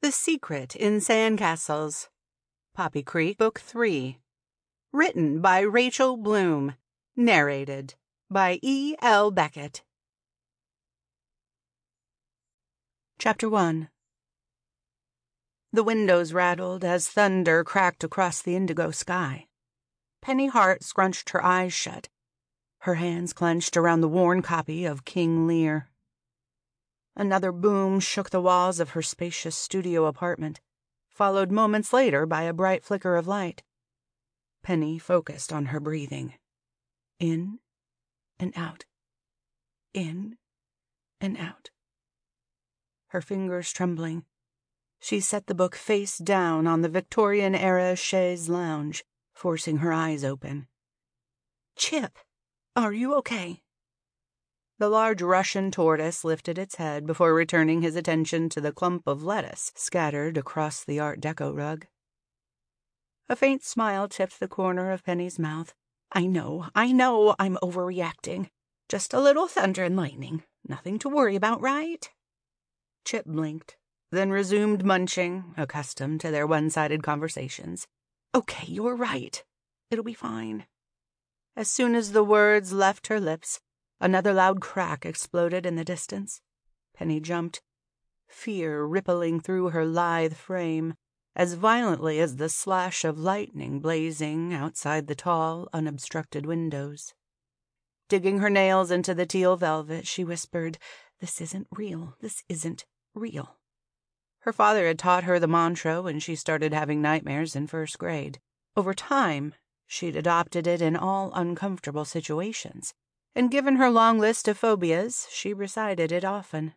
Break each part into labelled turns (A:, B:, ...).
A: The Secret in Sandcastles. Poppy Creek, Book 3. Written by Rachel Bloom. Narrated by E. L. Beckett. Chapter 1. The windows rattled as thunder cracked across the indigo sky. Penny Hart scrunched her eyes shut, her hands clenched around the worn copy of King Lear. Another boom shook the walls of her spacious studio apartment, followed moments later by a bright flicker of light. Penny focused on her breathing. In and out. In and out. Her fingers trembling, she set the book face down on the Victorian-era chaise lounge, forcing her eyes open. "Chip, are you okay?" The large Russian tortoise lifted its head before returning his attention to the clump of lettuce scattered across the Art Deco rug. A faint smile tipped the corner of Penny's mouth. I know, I'm overreacting. Just a little thunder and lightning. Nothing to worry about, right?" Chip blinked, then resumed munching, accustomed to their one-sided conversations. "Okay, you're right. It'll be fine." As soon as the words left her lips, another loud crack exploded in the distance. Penny jumped, fear rippling through her lithe frame, as violently as the slash of lightning blazing outside the tall, unobstructed windows. Digging her nails into the teal velvet, she whispered, "This isn't real. This isn't real." Her father had taught her the mantra when she started having nightmares in first grade. Over time, she'd adopted it in all uncomfortable situations, and given her long list of phobias, she recited it often.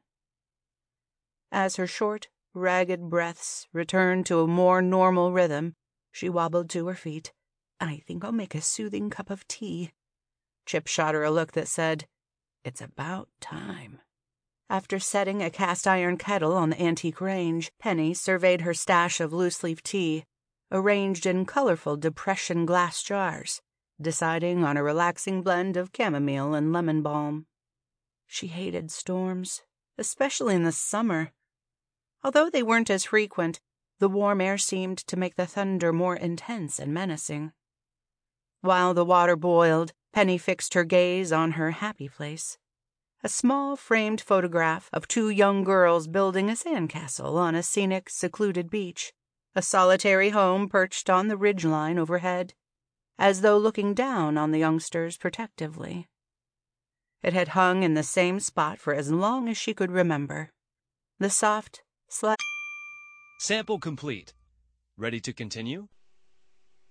A: As her short, ragged breaths returned to a more normal rhythm, she wobbled to her feet. "I think I'll make a soothing cup of tea." Chip shot her a look that said, "It's about time." After setting a cast-iron kettle on the antique range, Penny surveyed her stash of loose-leaf tea, arranged in colorful depression glass jars, deciding on a relaxing blend of chamomile and lemon balm. She hated storms, especially in the summer. Although they weren't as frequent, the warm air seemed to make the thunder more intense and menacing. While the water boiled, Penny fixed her gaze on her happy place. A small framed photograph of two young girls building a sandcastle on a scenic, secluded beach, a solitary home perched on the ridgeline overhead, as though looking down on the youngsters protectively. It had hung in the same spot for as long as she could remember. The soft,
B: Sample complete. Ready to continue?